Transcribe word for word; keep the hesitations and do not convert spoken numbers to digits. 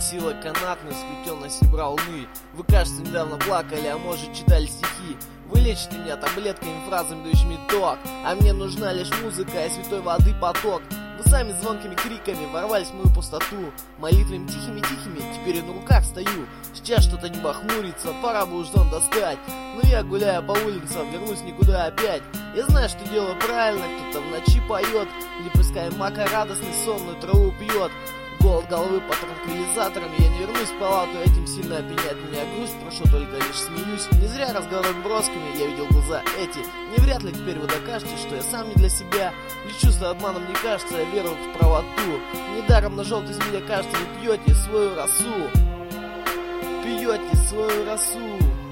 Сила канатной, сплетенности волны. Вы, кажется, недавно плакали, а может читали стихи. Вы лечите меня таблетками, фразами, дающими ток. А мне нужна лишь музыка и святой воды поток. Вы сами звонкими криками ворвались в мою пустоту. Молитвами тихими-тихими, теперь я на руках стою. Сейчас что-то небо хмурится, пора бы уж зон достать. Но я, гуляя по улицам, вернусь никуда опять. Я знаю, что делаю правильно, кто-то в ночи поет. Или пускай мака радостный сонную траву пьет. Голод головы по транквилизаторам, я не вернусь в палату, этим сильно опьяняет меня грусть, прошу, только лишь смеюсь. Не зря разговаривать бросками, я видел глаза эти. Не вряд ли теперь вы докажете, что я сам не для себя. Лишь чувство обманом не кажется, я верю в правоту. Недаром на желтой змее, кажется, вы пьете свою росу. Пьете свою росу.